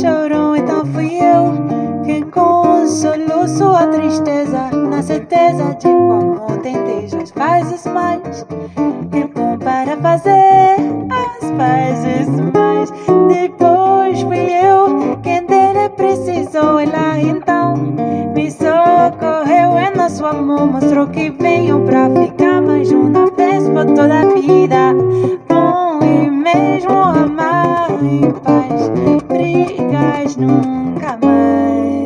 chorou, então fui eu quem consolou sua tristeza, na certeza de que o amor tem as pazes mais. É bom para fazer as pazes mais. Depois fui eu quem dele precisou, ela então me socorreu. E nosso amor mostrou que veio pra ficar mais uma vez por toda a vida. Bom e mesmo amar em paz, brigas nunca mais.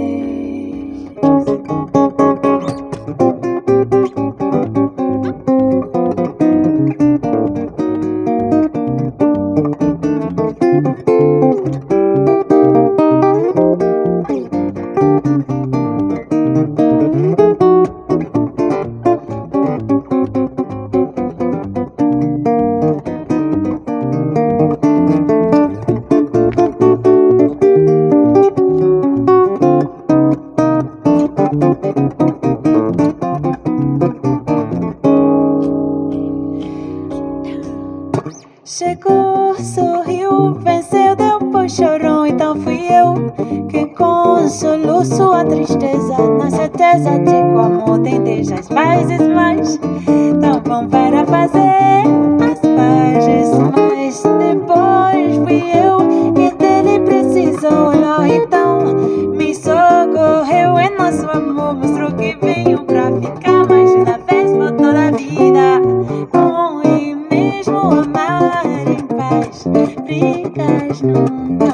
Chegou, sorriu, venceu, depois chorou, então fui eu que consolou sua tristeza, na certeza de que o amor tem desde as pazes mais. Então vão para fazer as pazes mais. Depois fui eu que dele precisou, então me socorreu. E nosso amor mostrou que veio pra ficar mais uma vez por toda a vida. Com e mesmo amar em paz, brigas nunca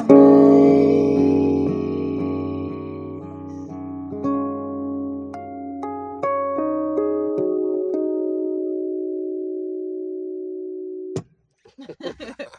mais.